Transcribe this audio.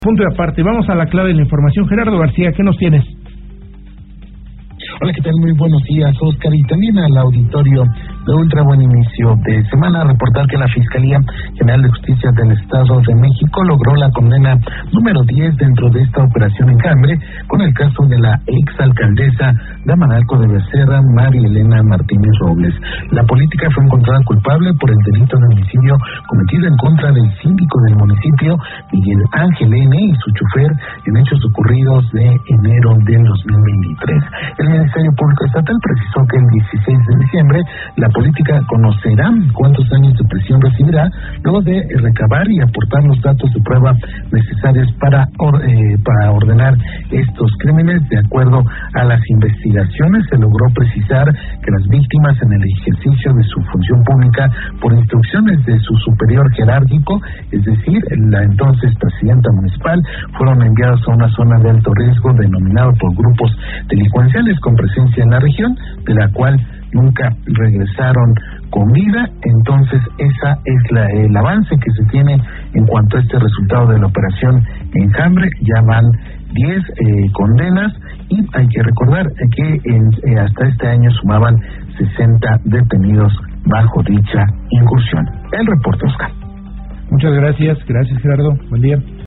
Punto y aparte, vamos a la clave de la información. Gerardo García, ¿qué nos tienes? Hola, ¿qué tal? Muy buenos días, Oscar, y también al auditorio de Ultra. Buen inicio de semana. Reportar que la Fiscalía General de Justicia del Estado de México logró la condena número 10 dentro de esta operación enjambre con el caso de la exalcaldesa de Amanalco de Becerra, María Elena Martínez Robles. La política fue encontrada culpable por el delito de homicidio cometido en contra del síndico del municipio, Miguel Ángel N., y su chofer en hechos ocurridos de enero del 2023. El Ministerio Público Estatal precisó que el 16 de diciembre la política conocerá cuántos años de prisión recibirá luego de recabar y aportar los datos de prueba necesarios para ordenar estos crímenes. De acuerdo a las investigaciones, se logró precisar que las víctimas, en el ejercicio de su función pública por instrucciones de su superior jerárquico, es decir, la entonces presidenta municipal, fueron enviadas a una zona de alto riesgo denominado por grupos delincuenciales con presencia en la región, de la cual nunca regresaron con vida. Entonces, esa es el avance que se tiene en cuanto a este resultado de la operación Enjambre. Ya van 10 condenas, y hay que recordar que hasta este año sumaban 60 detenidos bajo dicha incursión. El reporte, Oscar. Muchas gracias Gerardo, buen día.